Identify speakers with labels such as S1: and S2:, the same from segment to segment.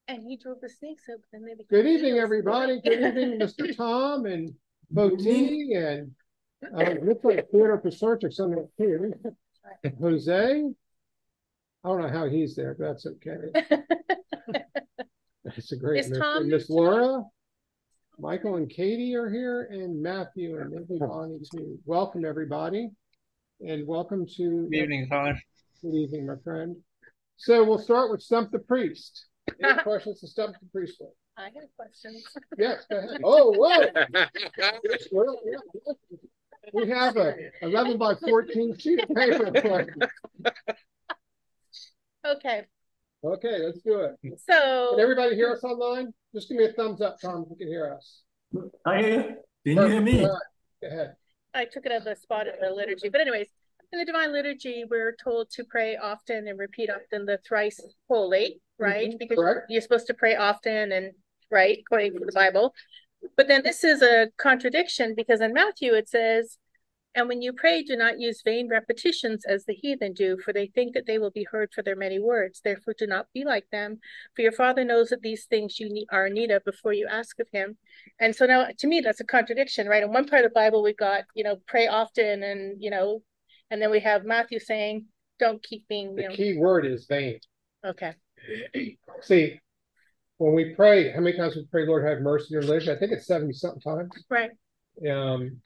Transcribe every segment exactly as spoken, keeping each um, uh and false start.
S1: And he drove the snakes up. And they
S2: Good evening, everybody. Good evening, Mister Tom and Boti and uh, looks like Theodore Research or something here. Jose. I don't know how he's there, but that's okay. That's a great
S1: Is Tom
S2: Miss Laura. Michael and Katie are here, and Matthew and maybe Bonnie too. Welcome, everybody. And welcome to
S3: Good evening, Tom.
S2: Good evening, my friend. So we'll start with Stump the Priest. Any questions to Stump the Priest with?
S1: I have questions.
S2: Yes, go ahead. Oh, whoa. We have a eleven by fourteen sheet of paper.
S1: Okay.
S2: Okay, let's do it.
S1: So,
S2: can everybody hear us online? Just give me a thumbs up, Tom, if you can hear us.
S4: I hear you. Can you hear me?
S2: All right. Go ahead.
S1: I took it as a spot in the liturgy. But anyways, in the Divine Liturgy, we're told to pray often and repeat often the thrice holy, right?
S2: Mm-hmm.
S1: Because
S2: Correct.
S1: You're supposed to pray often and, right, according to the Bible. But then this is a contradiction because in Matthew it says, and when you pray, do not use vain repetitions as the heathen do, for they think that they will be heard for their many words. Therefore, do not be like them, for your Father knows that these things you need, are in need of before you ask of him. And so now, to me, that's a contradiction, right? In one part of the Bible, we've got, you know, pray often, and, you know, and then we have Matthew saying, don't keep being, you
S2: the
S1: know.
S2: key word is vain.
S1: Okay.
S2: See, when we pray, how many times we pray, Lord, have mercy in your religion? I think it's seventy something times.
S1: Right.
S2: Um,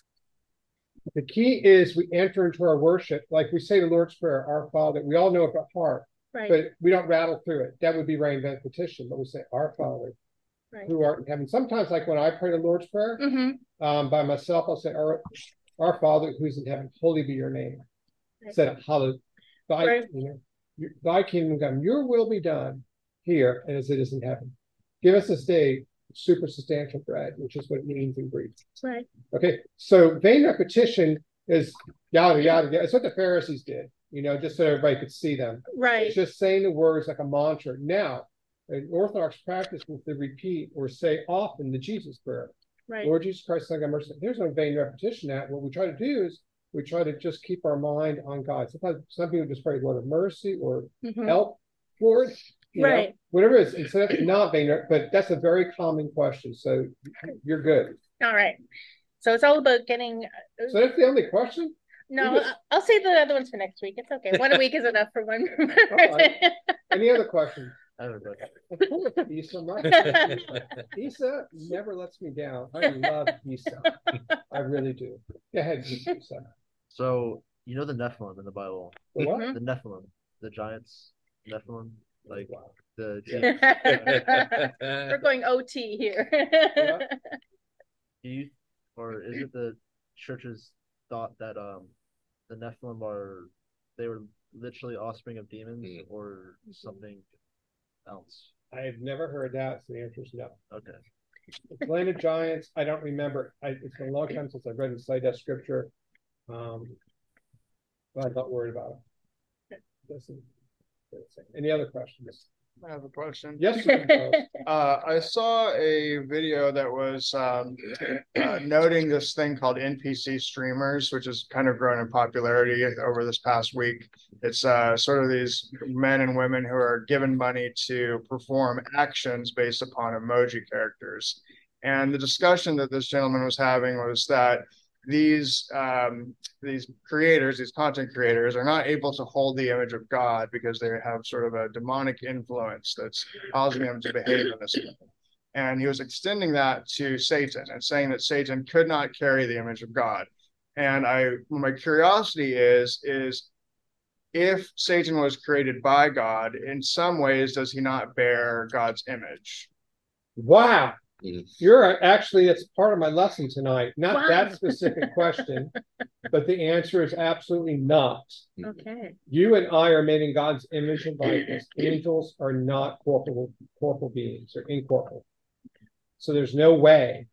S2: the key is we enter into our worship, like we say the Lord's Prayer, our Father. We all know it by heart,
S1: right.
S2: But we don't rattle through it. That would be vain repetition, but we say, our Father,
S1: right.
S2: who art in heaven. Sometimes, like when I pray the Lord's Prayer,
S1: mm-hmm.
S2: um, by myself, I'll say, our, our Father, who's in heaven, holy be your name. Right. Instead of hallowed, thy, right. you know, your, thy kingdom come, your will be done here as it is in heaven. Give us this day super substantial bread, which is what it means in Greek.
S1: Right.
S2: Okay. So vain repetition is yada, yada, yada. It's what the Pharisees did, you know, just so everybody could see them.
S1: Right.
S2: It's just saying the words like a mantra. Now, an Orthodox practice with the repeat or say often the Jesus prayer.
S1: Right.
S2: Lord Jesus Christ, Son of God, mercy. There's no vain repetition at. What we try to do is we try to just keep our mind on God. Sometimes some people just pray, Lord of mercy or
S1: mm-hmm.
S2: help, Lord. You
S1: right.
S2: know, whatever it is. And so that's not vain, but that's a very common question. So you're good.
S1: All right. So it's all about getting.
S2: So that's the only question?
S1: No, just... I'll save the other ones for next week. It's okay. One week is enough for one.
S2: Right. Any other questions?
S3: I have a question.
S2: Isa, Isa never lets me down. I love Isa. I really do. Go ahead, Isa.
S3: So, you know the Nephilim in the Bible?
S2: The what?
S3: The Nephilim. The giants. Nephilim. Like wow. the
S1: yeah. We're going O T here.
S3: Yeah. Do you, or is it the church's thought that um the Nephilim are they were literally offspring of demons mm. or something else?
S2: I've never heard that, so the answer is no.
S3: Okay.
S2: The Land of Giants, I don't remember. I, it's been a long time since I've read and studied that scripture. Um, but I'm not worried about it. Listen. Any other questions?
S5: I have a question.
S2: Yes.
S5: uh, I saw a video that was um, uh, noting this thing called N P C streamers, which has kind of grown in popularity over this past week. It's uh, sort of these men and women who are given money to perform actions based upon emoji characters. And the discussion that this gentleman was having was that these um, these creators, these content creators, are not able to hold the image of God because they have sort of a demonic influence that's causing them to behave in this way. And he was extending that to Satan and saying that Satan could not carry the image of God. And I, my curiosity is, is if Satan was created by God, in some ways, does he not bear God's image?
S2: Wow. You're actually, it's part of my lesson tonight. Not wow. that specific question, but the answer is absolutely not.
S1: Okay.
S2: You and I are made in God's image and likeness. Angels are not corporal, corporal beings. They're incorporeal. So there's no way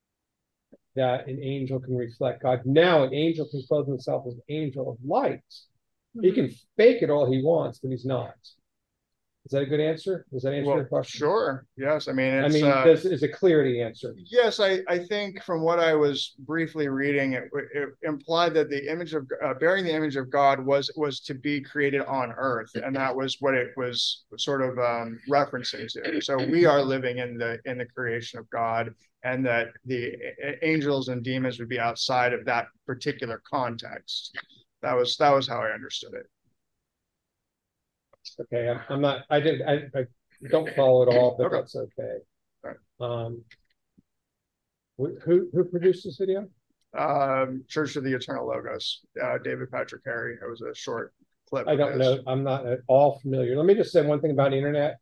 S2: that an angel can reflect God. Now, an angel can clothe himself as an angel of light. Mm-hmm. He can fake it all he wants, but he's not. Is that a good answer? Does that answer
S5: Well,
S2: your question?
S5: sure. Yes. I mean,
S2: I
S5: it's,
S2: mean,
S5: uh,
S2: this is a clear the answer.
S5: yes, I, I think from what I was briefly reading, it, it implied that the image of uh, bearing the image of God was was to be created on earth, and that was what it was sort of um, referencing to. So we are living in the in the creation of God, and that the angels and demons would be outside of that particular context. That was that was how I understood it.
S2: Okay, I'm, I'm not. I did. I, I don't follow it all, but
S5: Okay.
S2: that's okay.
S5: Right.
S2: Um, who who produced this video?
S5: Um, Church of the Eternal Logos, uh, David Patrick Harry. It was a short clip.
S2: I
S5: of
S2: don't
S5: his.
S2: know. I'm not at all familiar. Let me just say one thing about the internet.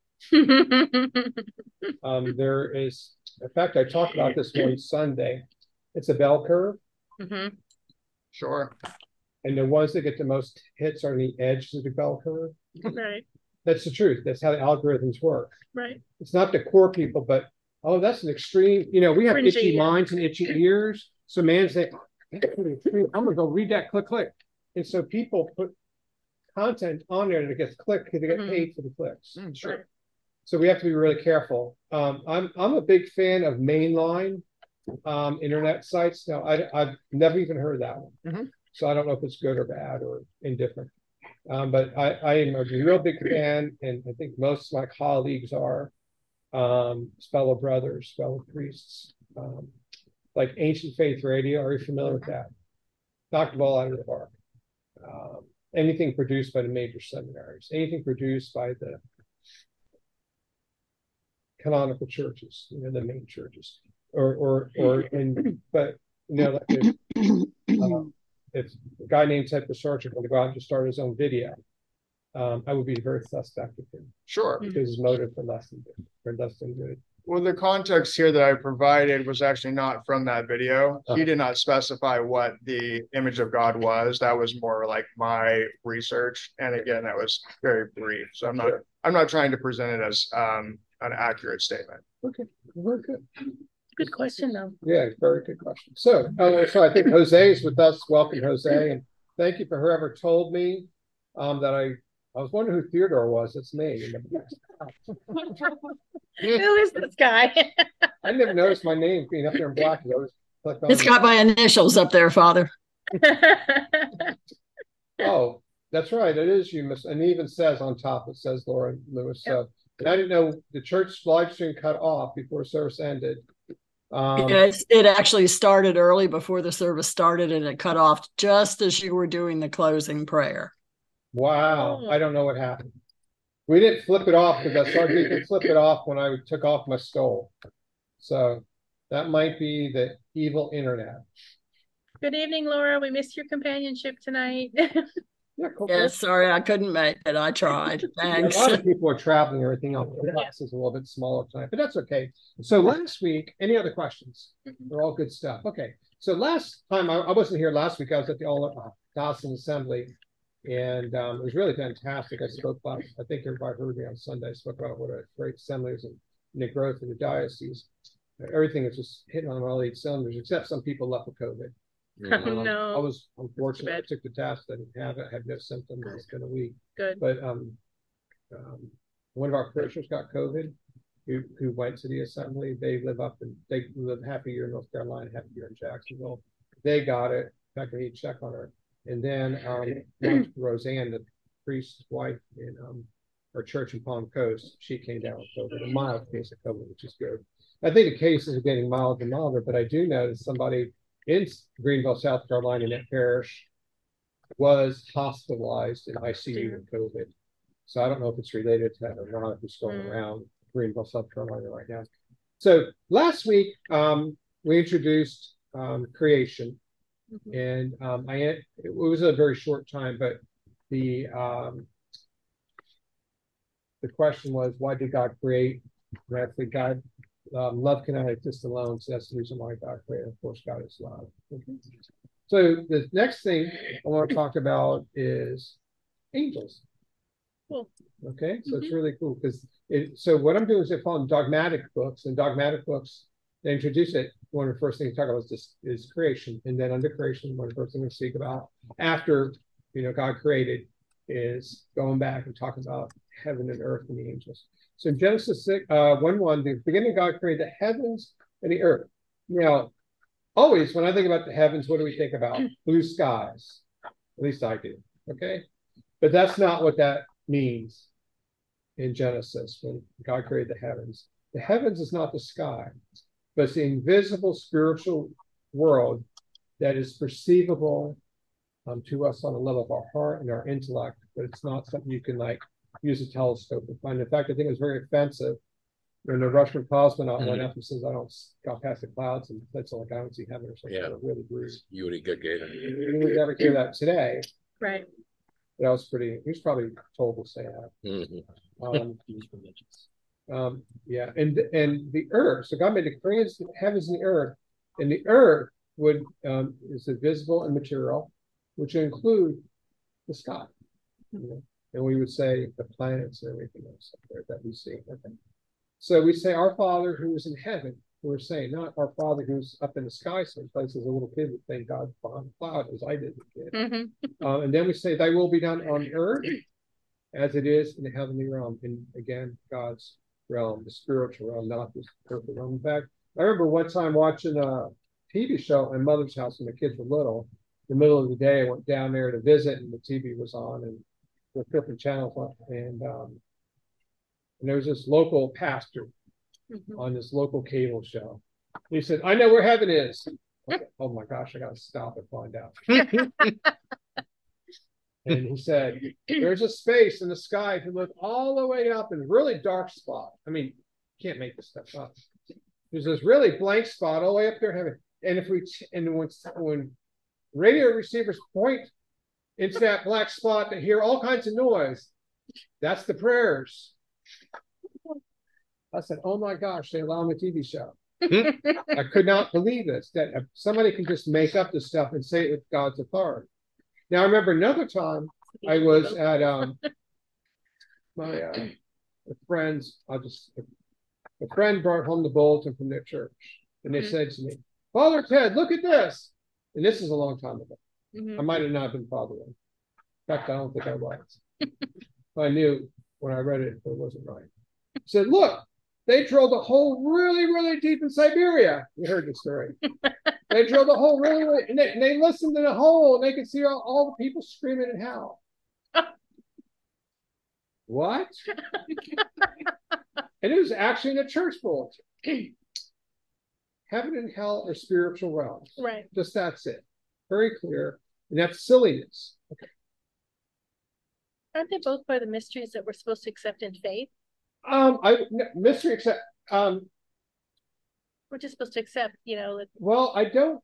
S2: Um, there is, in fact, I talked about this one Sunday. It's a bell curve,
S1: Mhm.
S5: Sure.
S2: and the ones that get the most hits are the edges of the bell curve.
S1: Right,
S2: That's the truth. That's how the algorithms work.
S1: right.
S2: It's not the core people, but oh, that's an extreme. You know, we have
S1: Cringy,
S2: itchy
S1: yeah.
S2: minds and itchy ears. So man say, I'm gonna go read that, click, click. And so people put content on there that gets clicked because they get
S1: Mhm.
S2: paid for the clicks.
S5: Mm, sure.
S1: Right.
S2: So we have to be really careful. Um, I'm I'm a big fan of mainline um, internet sites. Now I I've never even heard that one,
S5: Mhm.
S2: so I don't know if it's good or bad or indifferent. Um, but I, I am a real big fan, and I think most of my colleagues are um, fellow brothers, fellow priests, um, like Ancient Faith Radio. Are you familiar with that? Knock the ball out of the park. Um, anything produced by the major seminaries, anything produced by the canonical churches, you know, the main churches, or or or and but you know, like if, uh, if a guy named Ted Pisarcik wanted to go out and just start his own video, um, I would be very suspect of him
S5: Sure.
S2: because his motive for less than good, for less than good.
S5: Well, the context here that I provided was actually not from that video. He
S2: Uh-huh.
S5: did not specify what the image of God was. That was more like my research. And again, that was very brief. So I'm not
S2: Sure.
S5: I'm not trying to present it as um, an accurate statement.
S2: Okay, very good.
S1: Good question, though.
S2: Yeah, very good question. So, uh, so I think Jose is with us. Welcome, Jose, and thank you for whoever told me um, that I. I was wondering who Theodore was. It's me.
S1: Who is this guy?
S2: I never noticed my name being up there in black. I always clicked on
S6: It's
S2: it.
S6: got my initials up there, Father.
S2: Oh, that's right. It is you, Miss. And it even says on top, it says Laura Lewis. So and I didn't know the church live stream cut off before service ended. Um,
S6: It's, it actually started early before the service started, and it cut off just as you were doing the closing prayer.
S2: Wow.
S1: Oh.
S2: I don't know what happened. We didn't flip it off because I started you could flip it off when I took off my stole. So that might be the evil internet.
S1: Good evening, Laura. We missed your companionship tonight.
S2: Yeah, cool.
S6: Yeah, sorry I couldn't make it. I tried.
S2: Yeah,
S6: Thanks.
S2: a lot of people are traveling and everything else. The class is a little bit smaller tonight, but that's okay. So last week, any other questions? They're all good stuff. Okay. So last time, I, I wasn't here last week. I was at the All uh, Dawson Assembly, and um, it was really fantastic. I spoke about, I think everybody heard me on Sunday. I spoke about what a great assembly is and the growth of the diocese. Everything is just hitting on all eight cylinders, except some people left with COVID.
S1: Oh,
S2: Um,
S1: no.
S2: I was unfortunate. I
S1: bad.
S2: took the test. I didn't have it. I had no symptoms. It's been a week.
S1: Good.
S2: But um, um, one of our parishioners got COVID, who, who went to the assembly. They live up in, they live half a year in North Carolina, half a year in Jacksonville. They got it. In fact, I need to check on her. And then um, Roseanne, the priest's wife in um, our church in Palm Coast, she came down with COVID, a mild case of COVID, which is good. I think the cases are getting milder and milder, but I do know that somebody in Greenville, South Carolina, in that parish was hospitalized in I C U with COVID. So I don't know if it's related to that or not, if it's going
S1: Mm.
S2: around Greenville, South Carolina right now. So last week, um, we introduced um, creation.
S1: Mhm.
S2: And um, I it was a very short time, but the um, the question was, why did God create? And I think God um, love cannot exist alone, so that's the reason why God created. Of course, God is love. So the next thing I want to talk about is angels.
S1: Cool.
S2: Okay, so it's
S1: Mhm.
S2: really cool because it. So what I'm doing is I follow dogmatic books, and dogmatic books they introduce it. One of the first things to talk about is this is creation, and then under creation, one of the first things we speak about after you know God created is going back and talking about heaven and earth and the angels. So in Genesis six, uh, one one, the beginning God created the heavens and the earth. Now, always when I think about the heavens, what do we think about? Blue skies. At least I do. Okay. But that's not what that means in Genesis when God created the heavens. The heavens is not the sky, but it's the invisible spiritual world that is perceivable um, to us on the level of our heart and our intellect, but it's not something you can like use a telescope to find. In fact, I think it was very offensive when the Russian cosmonaut mm-hmm. went up and says, I don't got past the clouds, and that's like I don't see heaven or something.
S7: Yeah.
S2: Really rude.
S7: Yuri Gagarin.
S2: You would never hear that today.
S1: Right.
S2: That was pretty, he was probably told to say that.
S7: Mm-hmm.
S2: Um, um, yeah, and and the earth, so God made the created heavens and the earth, and the earth would um, is visible and material, which include the sky. You know? And we would say the planets and everything else up there that we see. Okay. So we say, Our Father who is in heaven. We're saying not our Father who's up in the sky someplace as a little kid would thank God behind the cloud, as I did as a kid. Mm-hmm. uh, and then we say, Thy will be done on earth as it is in the heavenly realm. And again, God's realm, the spiritual realm, not this earthly realm. In fact, I remember one time watching a T V show at my mother's house when the kids were little. In the middle of the day, I went down there to visit, and the T V was on, and the different channels on, and um, and there was this local pastor mm-hmm. on this local cable show. He said, "I know where heaven is." Okay. Oh my gosh, I gotta stop and find out. And he said, "There's a space in the sky. If you look all the way up in a really dark spot. I mean, you can't make this stuff up. There's this really blank spot all the way up there in heaven. And if we and when when radio receivers point into that black spot to hear all kinds of noise, that's the prayers." I said, "Oh my gosh, they allow me a T V show." I could not believe this, that somebody can just make up this stuff and say it with God's authority. Now, I remember another time I was at um, my uh, friend's, I'll just, a friend brought home the bulletin from their church, and they mm-hmm. said to me, "Father Ted, look at this." And this is a long time ago. Mm-hmm. I might have not been Father Ted. In fact, I don't think I was. I knew when I read it, it wasn't right. He said, "Look, they drilled a hole really, really deep in Siberia." You heard the story. They drilled a hole really, really and they, and they listened to the hole, and they could see all, all the people screaming in hell. What? And it was actually in a church bulletin. Heaven and hell are spiritual realms.
S1: Right.
S2: Just that's it. Very clear. And that's silliness. Okay.
S1: Aren't they both by the mysteries that we're supposed to accept in faith?
S2: Um, I mystery accept. Um,
S1: we're just supposed to accept, you know. Like,
S2: well, I don't.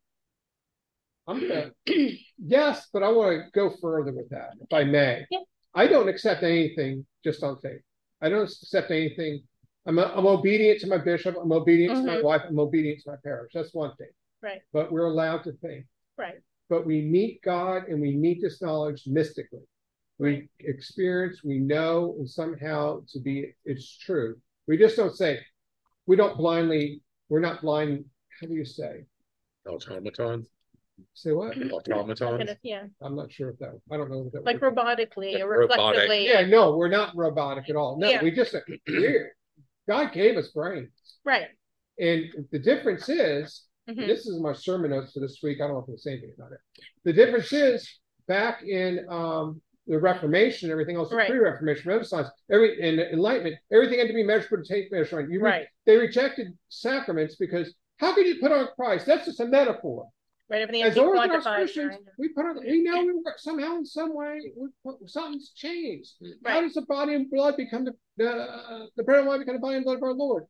S2: I'm gonna. Yes, but I want to go further with that, if I may. Yeah. I don't accept anything just on faith. I don't accept anything. I'm a, I'm obedient to my bishop. I'm obedient mm-hmm. to my wife. I'm obedient to my parish. That's one thing.
S1: Right.
S2: But we're allowed to think.
S1: Right.
S2: But we meet God and we meet this knowledge mystically. We experience, we know, and somehow to be, it's true. We just don't say, we don't blindly, we're not blind, how do you say?
S7: Automatons?
S2: Say what?
S7: Automatons?
S1: Yeah.
S2: I'm not sure if that, I don't know what that
S1: Like
S2: would
S1: robotically
S7: be.
S1: or reflectively.
S7: Robotic.
S2: Yeah, no, we're not robotic at all. No,
S1: yeah.
S2: we just, we're, God gave us brains.
S1: Right.
S2: And the difference is, mm-hmm. this is my sermon notes for this week. I don't know if I can say anything about it. The difference is, back in, um, the Reformation and everything else, right. the pre-Reformation, Renaissance, every and Enlightenment, everything had to be measured with a tape measure. You
S1: right.
S2: They rejected sacraments because how can you put on Christ? That's just a metaphor.
S1: Right. Everything
S2: as Orthodox Christians, we put on. We know we somehow in some way we put, something's changed. Right. How does the body and blood become the the, uh, the bread and wine become the body and blood of our Lord?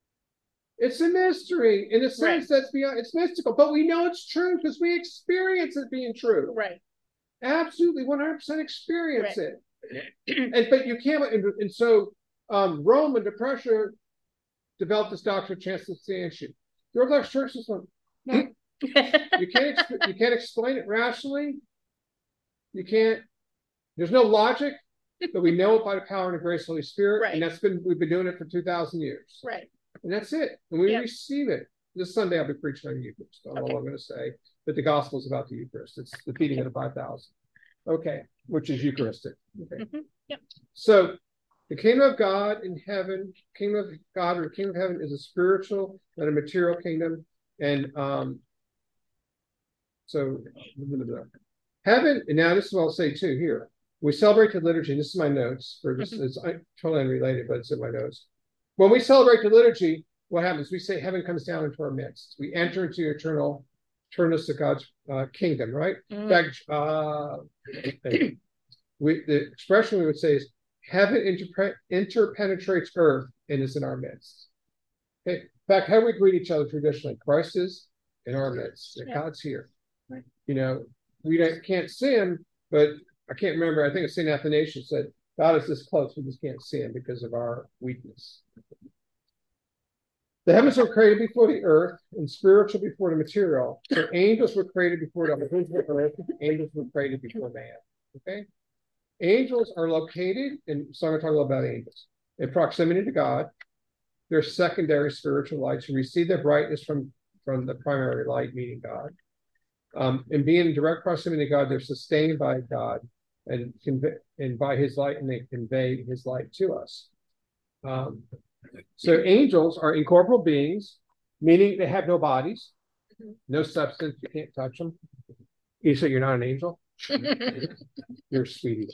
S2: It's a mystery in a sense right. that's beyond. It's mystical, but we know it's true because we experience it being true.
S1: Right.
S2: Absolutely, one hundred percent experience
S1: right.
S2: it. And but you can't, and, and so um, Rome under pressure developed this doctrine of transubstantiation. The Orthodox Church is one. No, you can't. You can't explain it rationally. You can't. There's no logic, but we know it by the power and the grace of the Holy Spirit,
S1: right.
S2: and that's been we've been doing it for two thousand years.
S1: Right.
S2: And that's it. And we
S1: yep.
S2: receive it. This Sunday I'll be preaching on Eucharist. That's okay. all I'm going to say. But the gospel is about the Eucharist. It's the feeding of the five thousand. Okay, which is Eucharistic. Okay.
S1: Mm-hmm. Yep.
S2: So The kingdom of God in heaven, kingdom of God or kingdom of heaven is a spiritual, not a material kingdom. And um, so heaven, and now this is what I'll say too here. We celebrate the liturgy. This is my notes for this. It's totally unrelated, but it's in my notes. When we celebrate the liturgy, what happens? We say heaven comes down into our midst. We enter into eternal, eternalness of God's uh, kingdom, right? Mm. In fact, uh, we, the expression we would say is heaven inter- interpenetrates earth and is in our midst. Okay. In fact, how do we greet each other traditionally? Christ is in our midst. Yeah. God's here. Right. You know, we don't, can't see him, but I can't remember. I think it's Saint Athanasius said, God is this close, we just can't see him because of our weakness. The heavens were created before the earth and spiritual before the material. So angels were created before the earth. Angels were created before man. Okay? Angels are located, and so I'm going to talk about angels, in proximity to God. They're secondary spiritual lights who receive their brightness from, from the primary light, meaning God. Um, and being in direct proximity to God, they're sustained by God and convey, and by his light, and they convey his light to us. Um, so angels are incorporeal beings, meaning they have no bodies, no substance, you can't touch them. You say you're not an angel? You're a sweetie.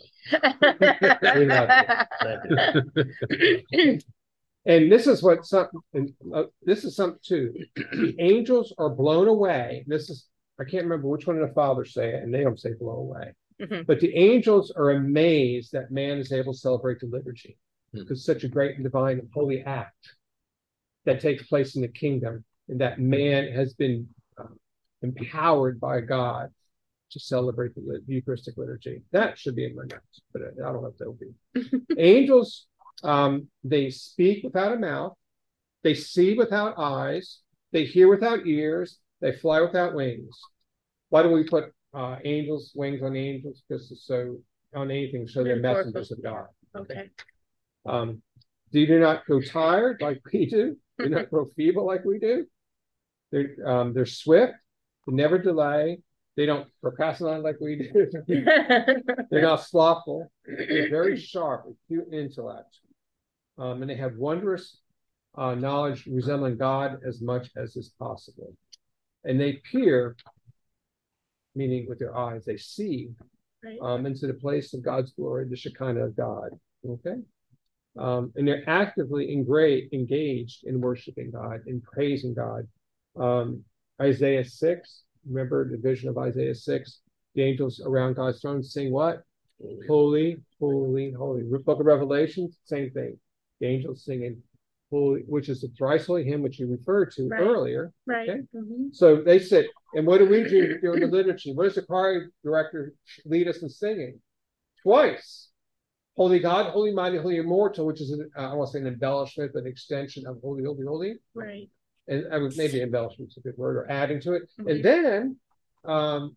S2: And this is what some, and, uh, this is something too. The angels are blown away. This is, I can't remember which one of the fathers say it, and they don't say blow away. Mm-hmm. But the angels are amazed that man is able to celebrate the liturgy. Mm-hmm. It's such a great and divine and holy act that takes place in the kingdom, and that man has been uh, empowered by God to celebrate the, the Eucharistic liturgy. That should be in my notes, but I don't know if that will be. Angels, um, they speak without a mouth, they see without eyes, they hear without ears, they fly without wings. Why do we put uh, angels, wings on angels? Because it's so, on anything, so they're messengers of God.
S1: Okay.
S2: Um, they do not grow tired like we do. They do not grow feeble like we do. They're, um, they're swift, they never delay. They don't procrastinate like we do. They're not slothful. They're very sharp, acute intellect. Um, and they have wondrous uh, knowledge resembling God as much as is possible. And they peer, meaning with their eyes, they see right. um, into the place of God's glory, the Shekinah of God. Okay? Um, and they're actively engra- engaged in worshiping God, in praising God. Um, Isaiah six, remember the vision of Isaiah six? The angels around God's throne sing what? Holy, holy, holy. Book of Revelation, same thing. The angels singing holy, which is the thrice holy hymn which you referred to right. earlier.
S1: Right.
S2: Okay?
S1: Mm-hmm.
S2: So they said, and what do we do during the liturgy? What does the choir director lead us in singing? Twice. Holy God, holy mighty, holy immortal, which is, an, uh, I want to say an embellishment, but an extension of holy, holy, holy.
S1: Right.
S2: And I would maybe embellishment is a good word, or adding to it. Mm-hmm. And then um,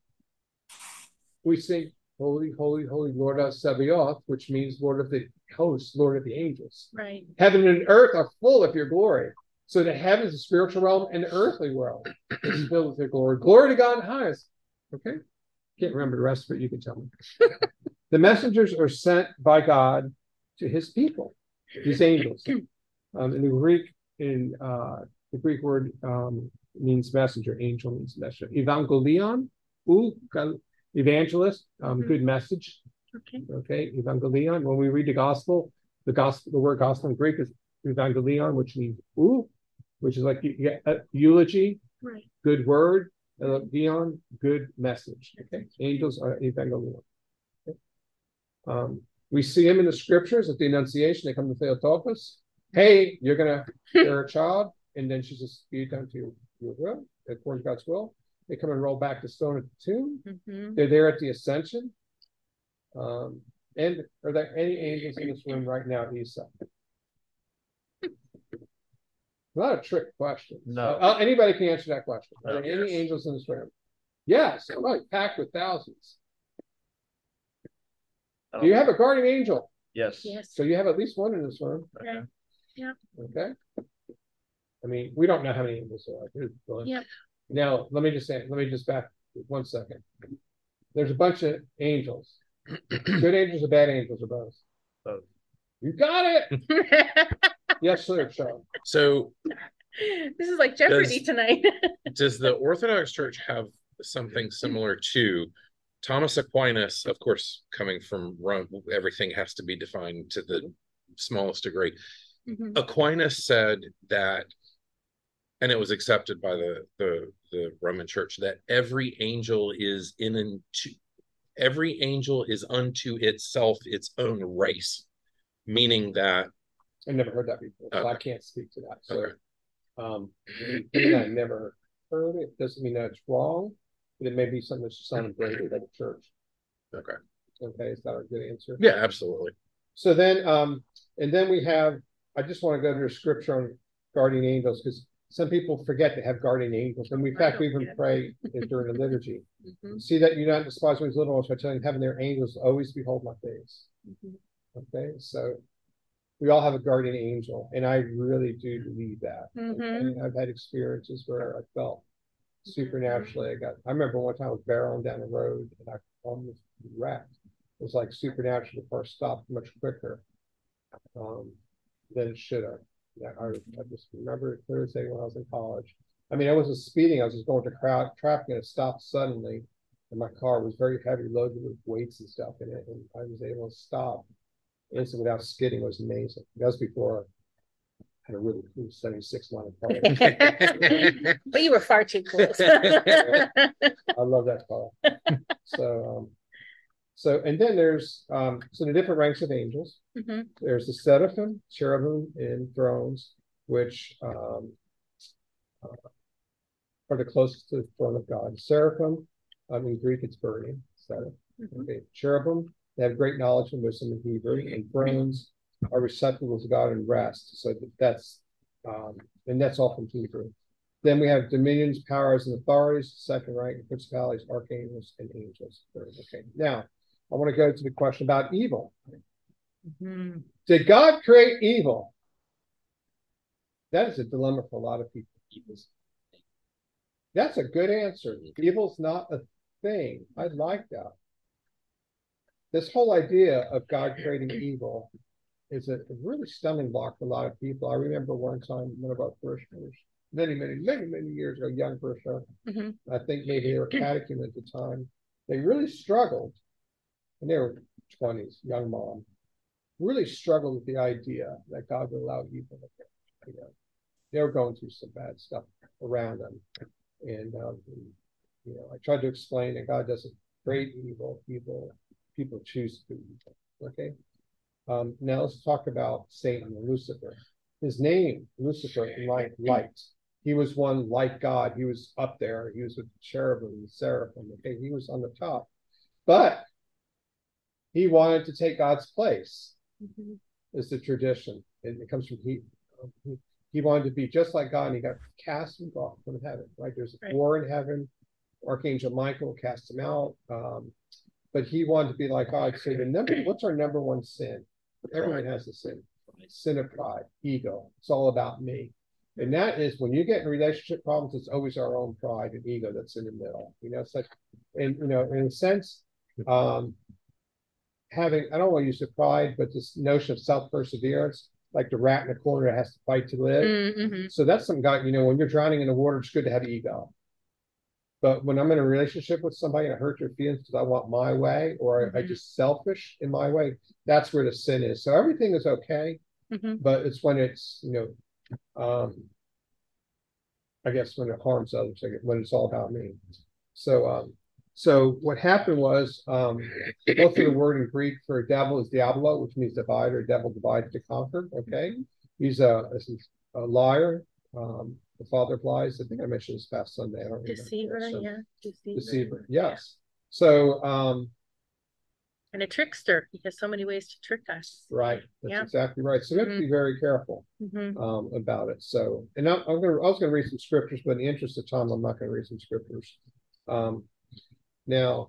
S2: we sing holy, holy, holy Lord of Sabaoth, which means Lord of the hosts, Lord of the angels.
S1: Right.
S2: Heaven and earth are full of your glory. So the heavens, the spiritual realm, and the earthly world is filled with your glory. Glory to God in highest. Okay? Can't remember the rest of it. You can tell me. The messengers are sent by God to his people, these angels. Um, in the Greek, in uh, the Greek word um, means messenger, angel means messenger. Evangelion, ooh, evangelist, um, mm-hmm. good message.
S1: Okay.
S2: Okay, evangelion. When we read the gospel, the gospel, the word gospel in Greek is evangelion, which means ooh, which is like uh, eulogy,
S1: right.
S2: good word. Uh, Dion, good message. Okay, angels are evangelion. Okay. Um, we see him in the scriptures at the Annunciation. They come to Theotokos. Hey, you're gonna bear a child, and then she's just be done to your, your will, according to God's will. They come and roll back the stone at the tomb. Mm-hmm. They're there at the Ascension. Um, and are there any angels in this room right now, Isa? Not a trick question.
S3: No.
S2: Uh, anybody can answer that question. Are there
S3: yes.
S2: any angels in this room? Yes. Right, packed with thousands. Do you have a guardian angel?
S3: Yes.
S1: Yes.
S2: So you have at least one in this room.
S1: Okay. Yeah.
S2: Okay. I mean, we don't know how many angels there are.
S1: Yep.
S2: Now, let me just say, let me just back one second. There's a bunch of angels. Good angels or bad angels or both?
S3: Both.
S2: You got it. Yes, sir. So
S7: So
S1: This is like Jeopardy
S7: Does-
S1: tonight.
S7: does the Orthodox Church have something similar to Thomas Aquinas? Of course, coming from Rome, everything has to be defined to the smallest degree.
S1: Mhm.
S7: Aquinas said that, and it was accepted by the the, the Roman Church, that every angel is in into every angel is unto itself its own race, meaning that
S2: I never heard that before, so I
S7: Okay.
S2: can't speak to that. So,
S7: okay,
S2: um, being I never heard it doesn't mean that it's wrong, but it may be something that's just unembraced by the church.
S7: okay,
S2: Okay, is that a good answer?
S7: yeah, absolutely.
S2: So then, um, and then we have, I just want to go to the scripture on guardian angels, because some people forget to have guardian angels, and we, in fact, we even pray during the liturgy.
S1: Mhm.
S2: See that you not despise one's little ones by telling having their angels always behold my face.
S1: Mhm.
S2: Okay, so we all have a guardian angel, and I really do believe that.
S1: Mhm.
S2: Okay? I've had experiences where I felt supernaturally. I got, I remember one time I was barreling down the road and I almost wrecked. It was like supernatural. The car stopped much quicker um, than it should have. Yeah, I, I just remember it clear as day when I was in college. I mean, I wasn't speeding. I was just going to crowd traffic, and it stopped suddenly. And my car was very heavy, loaded with weights and stuff in it, and I was able to stop instantly without skidding. It was amazing. That was before I had a really cool seventy-six line of car.
S1: But you were far too close.
S2: I love that car. So, um, so and then there's um, so the different ranks of angels.
S1: Mhm.
S2: There's the seraphim, cherubim, and thrones, which um, uh, are the closest to the throne of God. Seraphim, um, in Greek, it's burning. So,
S1: Mhm.
S2: okay, cherubim, they have great knowledge and wisdom in Hebrew, and thrones are receptacle to God and rest. So that's um, and that's all from Hebrew. Then we have dominions, powers, and authorities, second rank, principalities, archangels, and angels. Okay. Now, I want to go to the question about evil.
S1: Mhm.
S2: Did God create evil? That is a dilemma for a lot of people. That's a good answer. Evil's not a thing. I like that. This whole idea of God creating evil is a really stumbling block for a lot of people. I remember one time one of our parishioners, many, many, many, many years ago, young parishioner,
S1: Mhm.
S2: I think maybe they were catechism at the time. They really struggled, and they were twenties, young mom, really struggled with the idea that God would allow evil to happen. You know, they were going through some bad stuff around them, and um, you know, I tried to explain that God doesn't create evil; evil people choose to do evil. Okay. Um, now let's talk about Satan, Lucifer. His name, Lucifer, like light. He was one like God. He was up there. He was with the cherubim and seraphim. Okay, he was on the top, but he wanted to take God's place.
S1: Mhm.
S2: Is the tradition, and it comes from he. He, he wanted to be just like God, and he got cast off from heaven. Right, there's a
S1: Right.
S2: war in heaven. Archangel Michael cast him out, um, but he wanted to be like God. So the number, what's our number one sin? Everyone has a sin. Sin of pride, ego. It's all about me. And that is when you get in relationship problems, it's always our own pride and ego that's in the middle. You know, it's like, and you know, in a sense, um, having, I don't want to use the pride, but this notion of self-perseverance, like the rat in the corner that has to fight to live.
S1: Mhm.
S2: So that's some guy, you know, when you're drowning in the water, it's good to have ego. But when I'm in a relationship with somebody and I hurt their feelings because I want my way, or mm-hmm. I, I just selfish in my way, that's where the sin is. So everything is okay,
S1: mm-hmm.
S2: but it's when it's, you know, um, I guess when it harms others, when it's all about me. So, um, so what happened was, um, most of the word in Greek for devil is diablo, which means divide or devil divided to conquer. Okay, he's a, a liar. Um, the father of lies. I think I mentioned this past Sunday. I don't
S1: Deceiver,
S2: so,
S1: yeah. Deceiver.
S2: Deceiver, yes. So, um,
S1: and a trickster. He has so many ways to trick us.
S2: Right. That's
S1: yeah.
S2: exactly right. So we have
S1: mm-hmm.
S2: to be very careful
S1: mm-hmm. um,
S2: about it. So, and I'm, I'm gonna, I was going to read some scriptures, but in the interest of time, I'm not going to read some scriptures. Um, now,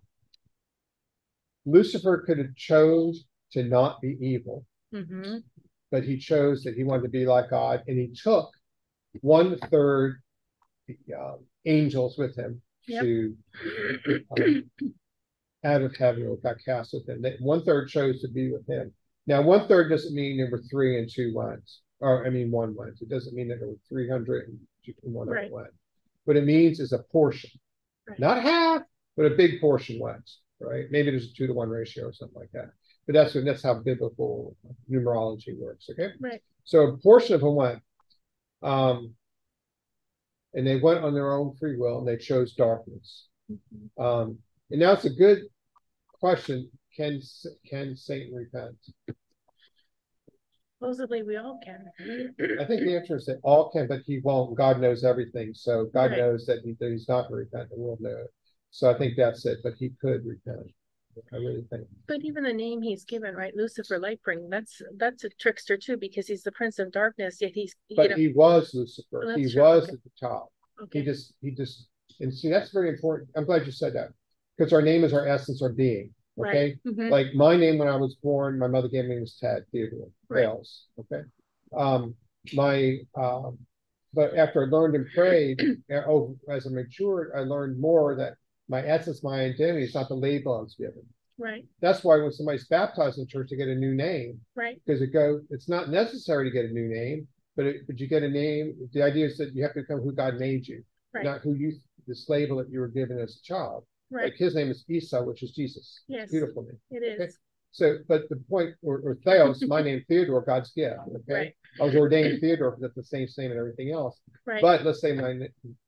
S2: Lucifer could have chose to not be evil,
S1: mm-hmm.
S2: but he chose that he wanted to be like God, and he took one third the uh, angels with him yep. to um, out of heaven or got cast with him. One third chose to be with him. Now, one third doesn't mean there were three and two ones, or I mean one ones. It doesn't mean that there were three hundred and two and one
S1: Right.
S2: one. What it means is a portion,
S1: Right.
S2: not half, but a big portion was, right? Maybe there's a two to one ratio or something like that. But that's what that's how biblical numerology works. Okay.
S1: Right.
S2: So a portion of them went. Um, and they went on their own free will and they chose darkness.
S1: Mhm.
S2: Um, and now it's a good question. Can can Satan repent?
S1: Supposedly we all can.
S2: I think the answer is that all can, but he won't. God knows everything. So God
S1: Right.
S2: knows that, he, that he's not going to repent, and we'll know it. So I think that's it, but he could repent. I really think.
S1: But even the name he's given, right? Lucifer Lightbringer, that's that's a trickster too, because he's the prince of darkness, yet he's you
S2: But
S1: know,
S2: he was Lucifer.
S1: Oh,
S2: He
S1: that's true.
S2: was
S1: Okay.
S2: at the top.
S1: okay.
S2: He just, he just, and see, that's very important. I'm glad you said that, because our name is our essence, our being. Okay.
S1: Right. Mhm.
S2: Like my name when I was born, my mother gave me was Ted Theodore
S1: Right.
S2: Bales. Okay. Um, my, um, but after I learned and prayed, uh, oh, as I matured, I learned more that my essence, my identity is not the label I was given.
S1: Right.
S2: That's why when somebody's baptized in church, they get a new name,
S1: Right.
S2: because it go. It's not necessary to get a new name, but it, but you get a name. The idea is that you have to become who God made you,
S1: Right.
S2: not who you this label that you were given as a child.
S1: Right.
S2: Like his name is Esau, which is Jesus.
S1: Yes.
S2: Beautiful name.
S1: It is.
S2: Okay. So, but the point, or, or Theos, my name Theodore, God's gift. Okay,
S1: Right.
S2: I was ordained Theodore because that's the same name and everything else.
S1: Right.
S2: But let's say my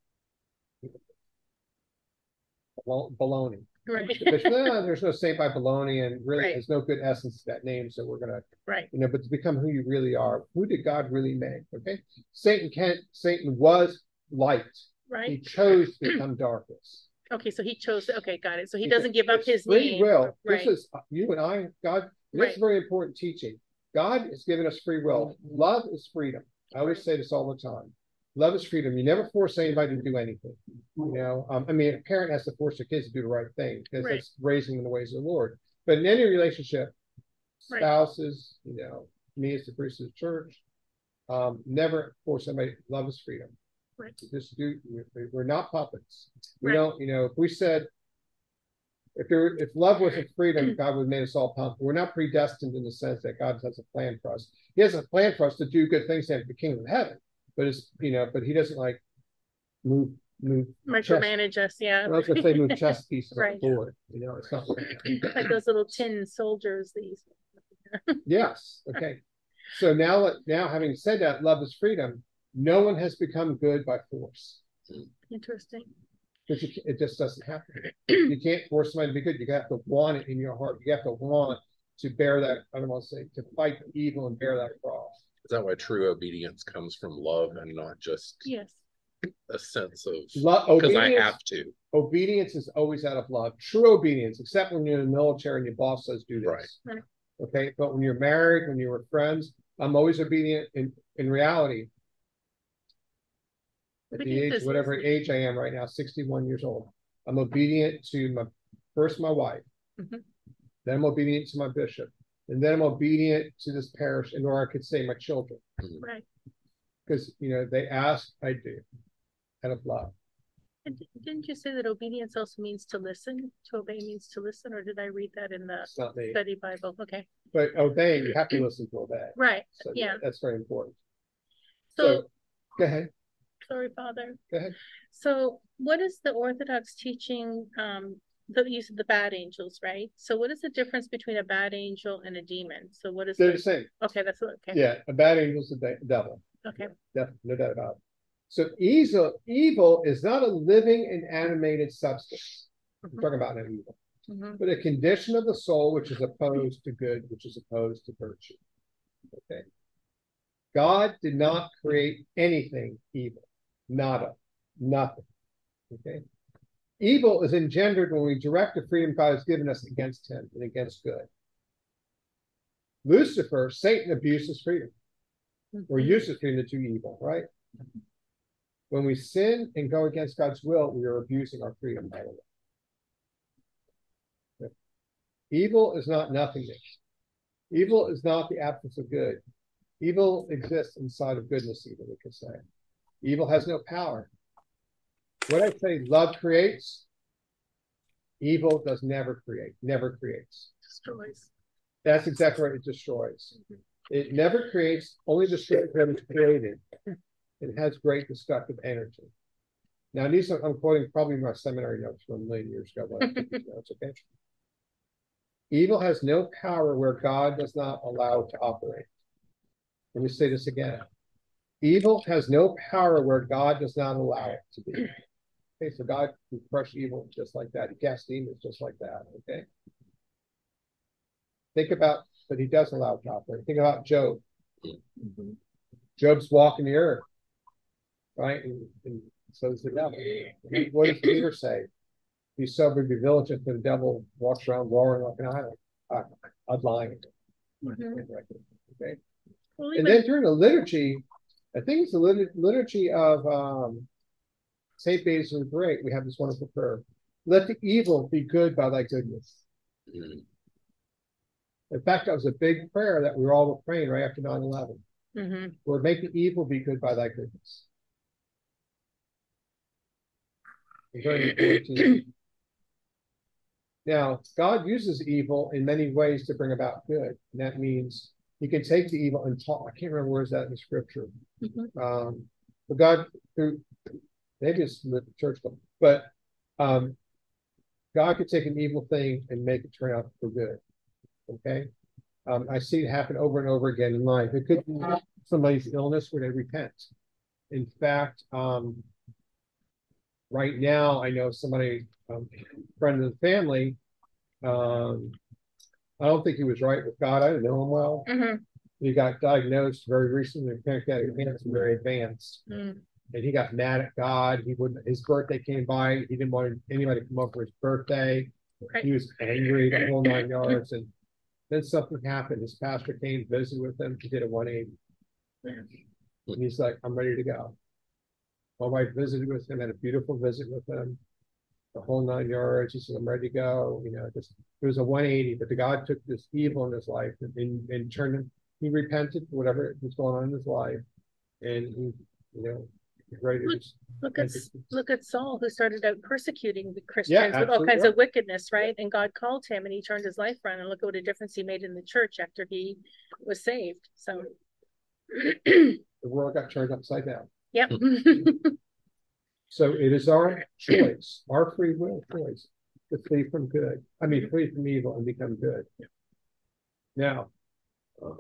S2: baloney.
S1: Right.
S2: The bishop, "Ah, there's no saint by baloney, and really
S1: Right.
S2: there's no good essence to that name, so we're gonna,
S1: Right.
S2: you know, but to become who you really are, who did God really make? Okay, Satan can't. Satan was light. He
S1: Right.
S2: chose to become darkness.
S1: Okay. So he chose. Okay. Got it. So he
S2: Because
S1: doesn't give up
S2: it's
S1: his
S2: free
S1: name.
S2: will.
S1: Right.
S2: This is you and I, God. This
S1: Right.
S2: is very important teaching. God has given us free will. Love is freedom. I always say this all the time. Love is freedom. You never force anybody to do anything. You know, um, I mean, a parent has to force their kids to do the right thing because
S1: Right.
S2: that's raising them in the ways of the Lord. But in any relationship,
S1: Right.
S2: spouses, you know, me as the priest of the church, um, never force somebody. Love is freedom.
S1: Right.
S2: Just do. We're not puppets. We
S1: Right.
S2: don't. You know, if we said, if there, if love wasn't freedom, God would have made us all pumped. We're not predestined in the sense that God has a plan for us. He has a plan for us to do good things in the kingdom of heaven. But it's, you know, but he doesn't like move, move.
S1: Micromanage us. Yeah.
S2: I was gonna say move chess pieces
S1: Right.
S2: on the board. You know, it's not.
S1: Like those little tin soldiers. These.
S2: Yes. Okay. So now, now having said that, love is freedom. No one has become good by force.
S1: Interesting.
S2: Because it just doesn't happen. You can't force somebody to be good. You have to want it in your heart. You have to want to bear that. I don't want to say to fight evil and bear that cross.
S7: Is that why true obedience comes from love and not just
S1: Yes.
S7: a sense of
S2: Love,
S7: because I
S2: obedience,
S7: have to?
S2: obedience is always out of love. True obedience, except when you're in the military and your boss says do this.
S7: Right.
S1: Right.
S2: Okay, but when you're married, when you're with friends, I'm always obedient. In in reality, at the
S1: Obedience
S2: age,
S1: is
S2: whatever
S1: easy.
S2: age I am right now, sixty-one years old, I'm obedient to my first my wife,
S1: Mhm.
S2: then I'm obedient to my bishop, and then I'm obedient to this parish, and or I could say my children,
S1: Right.
S2: because you know they ask, I do, out of love.
S1: And di- didn't you say that obedience also means to listen? To obey means to listen, or did I read that in the
S2: It's not me,
S1: study Bible? Okay.
S2: but obeying, you have to listen to obey.
S1: Right.
S2: So
S1: Yeah.
S2: that's very important.
S1: So,
S2: So, go ahead,
S1: sorry, Father.
S2: go ahead.
S1: So what is the Orthodox teaching, um, the use of the bad angels, right? So what is the difference between a bad angel and a demon? So what is
S2: They're
S1: the,
S2: the same.
S1: okay, that's what, okay.
S2: Yeah, a bad angel's a de- devil.
S1: Okay.
S2: Definitely, no doubt about it. So evil, evil is not a living and animated substance. We're
S1: Mhm.
S2: talking about no evil,
S1: Mhm.
S2: but a condition of the soul which is opposed to good, which is opposed to virtue. Okay. God did not create anything evil. Nada. Nothing. Okay. Evil is engendered when we direct the freedom God has given us against him and against good. Lucifer, Satan abuses freedom. Or
S1: Mhm.
S2: uses freedom to do evil, right? When we sin and go against God's will, we are abusing our freedom, by the way. Evil is not nothingness. Evil is not the absence of good. Evil exists inside of goodness, even we could say. Evil has no power. What I say, love creates. Evil does never create, never creates.
S1: Destroys.
S2: That's exactly right. It destroys. It never creates, only destroys what it's created. It has great destructive energy. Now, these are, I'm quoting probably my seminary notes from a million years ago. But I took these notes, okay? Evil has no power where God does not allow it to operate. Let me say this again. Evil has no power where God does not allow it to be. Okay, so God can crush evil just like that. He casts demons just like that. Okay. Think about, but he does allow it to operate. Think about Job. Mm-hmm. Job's walking the earth, right? And, and so is the devil. And what does Peter say? Be sober, be vigilant, for the devil walks around roaring like an island. Uh, I'm lying. Mm-hmm. Okay. Well, and then during the liturgy, I think it's the lit liturgy of um, Saint Basil the Great. We have this wonderful prayer. Let the evil be good by thy goodness. Mm-hmm. In fact, that was a big prayer that we were all praying right after nine eleven. Mm-hmm. Lord, make the evil be good by thy goodness. Very important. Now, God uses evil in many ways to bring about good. And that means he can take the evil and talk. I can't remember where is that in the scripture. Mm-hmm. um, but God, through maybe it's in the church, but um, God could take an evil thing and make it turn out for good. Okay. Um, I see it happen over and over again in life. It could be somebody's illness where they repent. In fact, um, right now, I know somebody, um, friend of the family, um, I don't think he was right with God. I didn't know him well. Mm-hmm. He got diagnosed very recently with pancreatic cancer, very advanced. Mm. And he got mad at God. He wouldn't, his birthday came by. He didn't want anybody to come up for his birthday. Right. He was angry, the whole nine yards. And then something happened. His pastor came, visited with him. He did a one eighty. And he's like, I'm ready to go. My wife visited with him, had a beautiful visit with him. The whole nine yards. He said, I'm ready to go. You know, just it was a one eighty, but the God took this evil in his life and, and, and turned him. He repented for whatever was going on in his life. And he, you know, ready to
S1: look,
S2: just,
S1: look at look at Saul, who started out persecuting the Christians yeah, with all kinds right. of wickedness, right? And God called him and he turned his life around, and look what a difference he made in the church after he was saved. So
S2: the world got turned upside down.
S1: Yep.
S2: So it is our choice, our free will choice, to flee from good. I mean, flee from evil and become good. Now, um,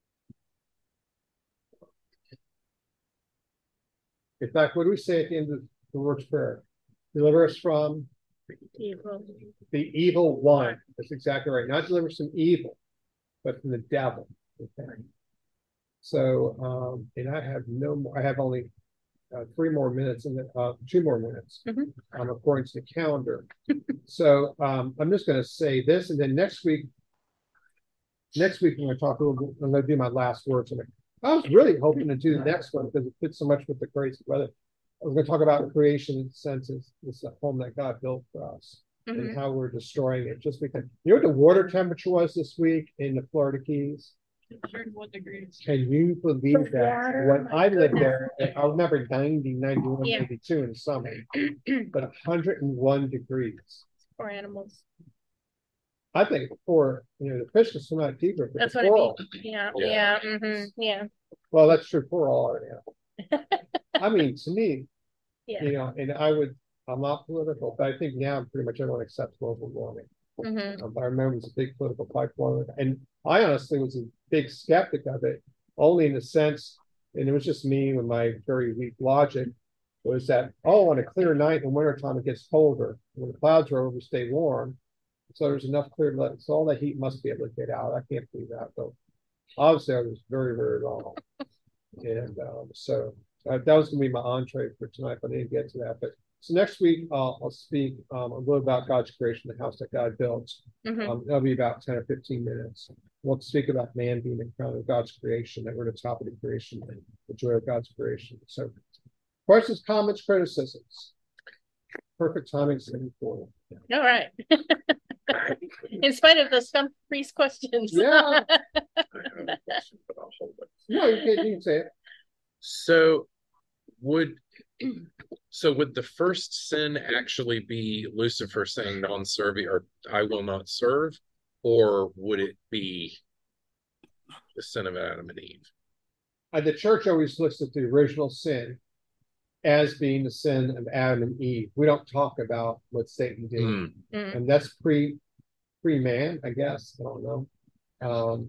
S2: in fact, what do we say at the end of the Lord's Prayer? Deliver us from
S1: evil.
S2: The evil one. That's exactly right. Not deliver us from evil, but from the devil. Okay. So, um, and I have no more, I have only uh, three more minutes and uh, two more minutes, mm-hmm. um, according to the calendar. So um, I'm just going to say this, and then next week, next week, I'm going to talk a little bit, I'm going to do my last words on it. I was really hoping to do the next one because it fits so much with the crazy weather. I was going to talk about creation senses, this home that God built for us, mm-hmm. and how we're destroying it. Just because, you know what the water temperature was this week in the Florida Keys?
S1: one degrees.
S2: Can you believe that? When I lived there, I remember ninety, ninety-one, yeah. ninety-two in the summer, but one hundred one degrees.
S1: For animals.
S2: I think for, you know, the fish can swim out deeper. But
S1: that's what coral, I mean. Yeah, yeah, yeah. Mm-hmm, yeah.
S2: Well, that's true for all our animals. I mean, to me, yeah. you know, and I would, I'm not political, but I think now pretty much everyone accepts global warming. Mm-hmm. um, I remember it was a big political pipeline, and I honestly was a big skeptic of it, only in the sense, and it was just me with my very weak logic, was that, oh, on a clear night in wintertime, it gets colder. When the clouds are over, stay warm. So there's enough clear to let, so all that heat must be able to get out. I can't believe that, though. Obviously, I was very, very wrong. And um, so uh, that was going to be my entree for tonight, but I didn't get to that. But so next week, uh, I'll speak um, a little about God's creation, the house that God built. Mm-hmm. um, that'll be about ten or fifteen minutes. We'll speak about man being in front of God's creation, that we're the top of the creation, and the joy of God's creation. So, questions, comments, criticisms. Perfect timing, seven forty.
S1: All right. In spite of the stump priest questions.
S2: Yeah. No, you can't, you can say it.
S7: So would so would the first sin actually be Lucifer saying non-serving or I will not serve? or would it be the sin of Adam and Eve?
S2: Uh, the church always looks at the original sin as being the sin of Adam and Eve. We don't talk about what Satan did,
S7: Mm.
S1: Mm.
S2: and that's pre pre man, I guess. I don't know. Um,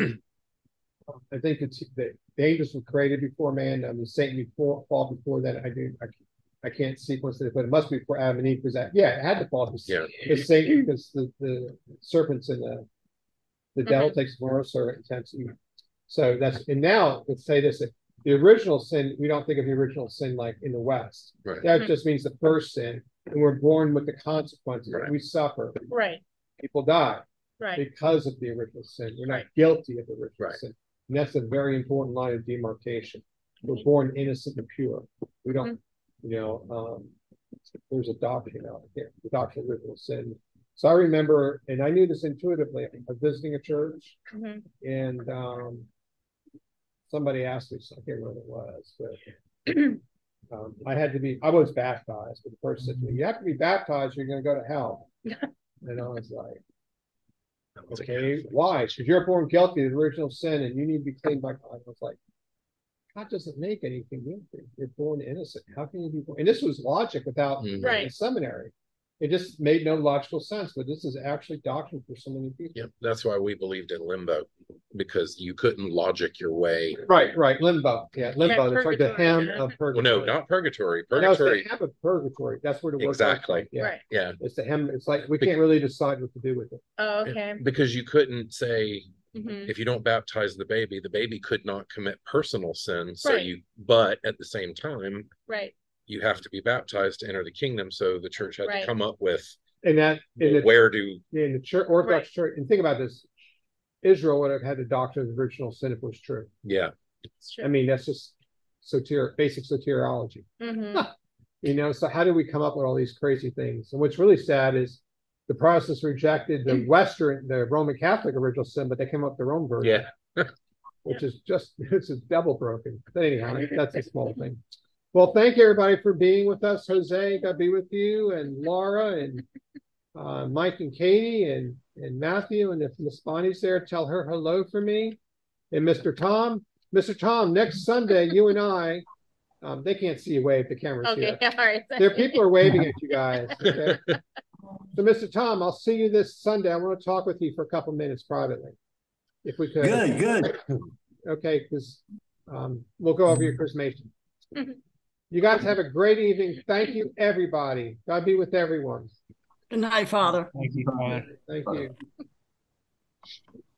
S2: I think it's the, the angels were created before man. I mean, Satan before fall before that. I do. I, I can't sequence it, but it must be before Adam and Eve because that. Yeah, it had to fall.
S7: Yeah.
S2: It's Satan because the, the serpents and the the devil
S1: Mhm.
S2: takes more serpent and tempts Eve. So that's and now let's say this: the original sin. We don't think of the original sin like in the West.
S7: Right.
S2: That just means the first sin, and we're born with the consequences.
S7: Right.
S2: We suffer.
S1: Right,
S2: People die
S1: right,
S2: because of the original sin. We're not
S1: Right.
S2: guilty of the original
S7: Right.
S2: sin. And that's a very important line of demarcation. We're born innocent and pure. We don't, you know, um, there's a doctrine out there, the doctrine of original sin. So I remember, and I knew this intuitively, I was visiting a church
S1: Mhm.
S2: and um, somebody asked me, so I can't remember what it was, but um, I had to be, I was baptized, but the person said to me, you have to be baptized, you're going to go to hell. And I was like, okay, why? Because you're born guilty of the original sin and you need to be cleaned by God. I was like, God doesn't make anything guilty. You're born innocent. How can you be born? And this was logic without
S7: Mhm.
S1: Right.
S2: a seminary. It just made no logical sense, but this is actually doctrine for so many people.
S7: Yep. That's why we believed in limbo, because you couldn't logic your way.
S2: Right, right. Limbo. Yeah, limbo.
S1: Yeah,
S2: That's like the
S1: purgatory,
S2: hem
S1: yeah.
S2: of
S7: Well,
S2: purgatory.
S7: no, not purgatory.
S2: No, it's the
S7: Purgatory.
S2: hem of purgatory. That's where the word comes
S7: Exactly.
S2: from. Yeah.
S1: Right.
S7: Yeah.
S2: It's the hem. It's like we can't really decide what to do with it.
S1: Oh, okay.
S7: Because you couldn't say,
S1: Mhm.
S7: if you don't baptize the baby, the baby could not commit personal sin. So
S1: Right.
S7: you, but at the same time,
S1: Right,
S7: you have to be baptized to enter the kingdom. So the church had
S1: Right.
S7: to come up with
S2: And that in the
S7: where do
S2: in the church, Orthodox
S1: Right.
S2: Church, and think about this, Israel would have had the doctrine of original sin if it was true.
S7: yeah.
S1: it's true.
S2: I mean, that's just soter basic soteriology.
S1: Mhm.
S2: You know, so how do we come up with all these crazy things? And what's really sad is the Protestants rejected the Western, the Roman Catholic original sin, but they came up with their own version.
S7: Yeah.
S2: Which is just, it's a double broken. But anyhow, that's a small thing. Well, thank you everybody for being with us. Jose, God be with you, and Laura, and uh, Mike and Katie, and, and Matthew, and if Miss Bonnie's there, tell her hello for me. And Mister Tom, Mister Tom, next Sunday, you and I, um, they can't see you wave, the camera's
S1: Okay,
S2: here.
S1: all right.
S2: There, people are waving at you guys. Okay? So, Mister Tom, I'll see you this Sunday. I want to talk with you for a couple minutes privately, if we could.
S4: Good, good.
S2: Okay, because um, we'll go over your chrismation.
S1: Mhm.
S2: You guys have a great evening. Thank you, everybody. God be with everyone.
S6: Good night, Father.
S2: Thank you.